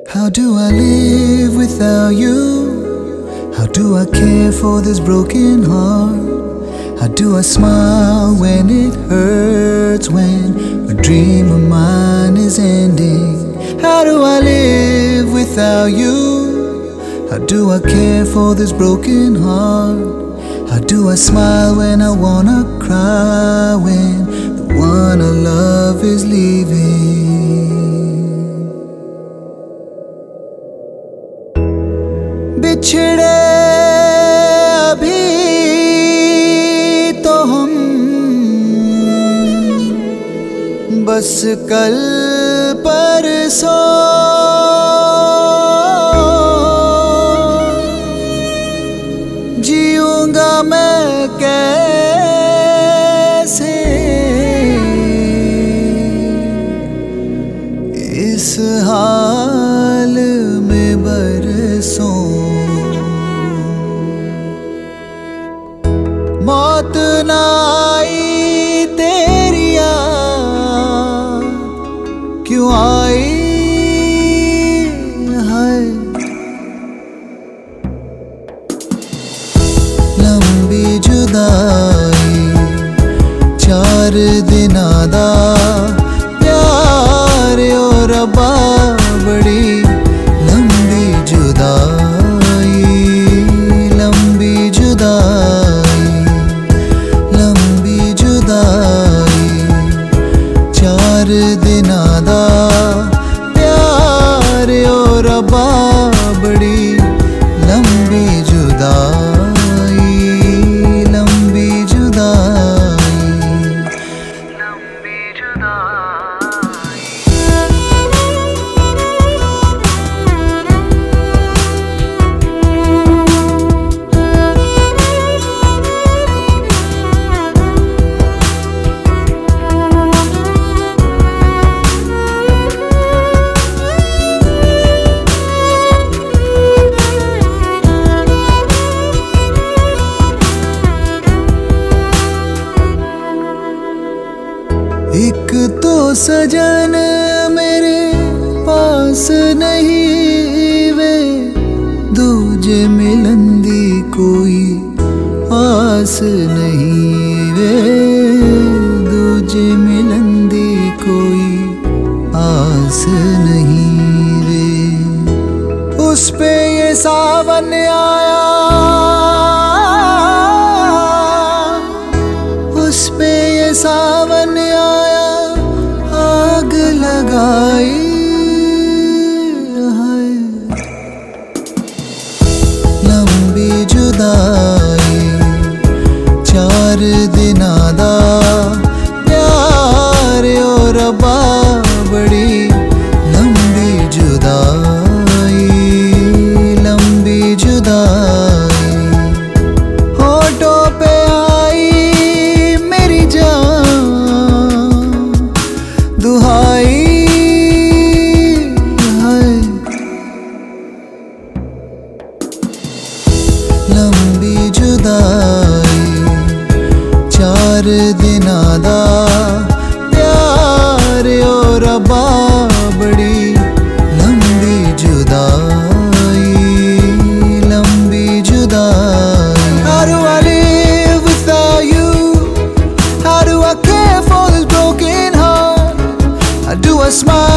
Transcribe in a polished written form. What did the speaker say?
How do I live without you? How do I care for this broken heart? How do I smile when it hurts, when a dream of mine is ending? How do I live without you? How do I care for this broken heart? How do I smile when I wanna cry, when the one I love is leaving? बिछड़े अभी तो हम बस कल परसों, जीऊंगा मैं कैसे इस हाल में बरसों। मौत न आई तेरी याद क्यों आई है? लंबी जुदाई 4 दिनां दा प्यार ओ रब्बा, बड़ी लंबी जुदाई, लंबी जुदाई, लंबी जुदाई 4 दिनां दा प्यार ओ रब्बा, बड़ी लंबी जुदाई, लंबी जुदाई, लंबी जुदाई। एक तो सजन मेरे पास नहीं वे, दूजे मिलन दी कोई आस नहीं वे, दूजे मिलन दी कोई आस नहीं वे। उस पे ये सावन आया, उस पे ये सावन आया, आग लगाई है। लंबी जुदाई 4 दिनां दा प्यार ओ रब्बा, बड़ी लंबी जुदाई, लंबी जुदाई। होठों पे आई मेरी जान दुहाई है। लंबी जुदाई 4 दिनां दा प्यार ओ रब्बा, बड़ी लंबी जुदाई, लंबी जुदाई। How do I live without you? How do I care for this broken heart? How do I smile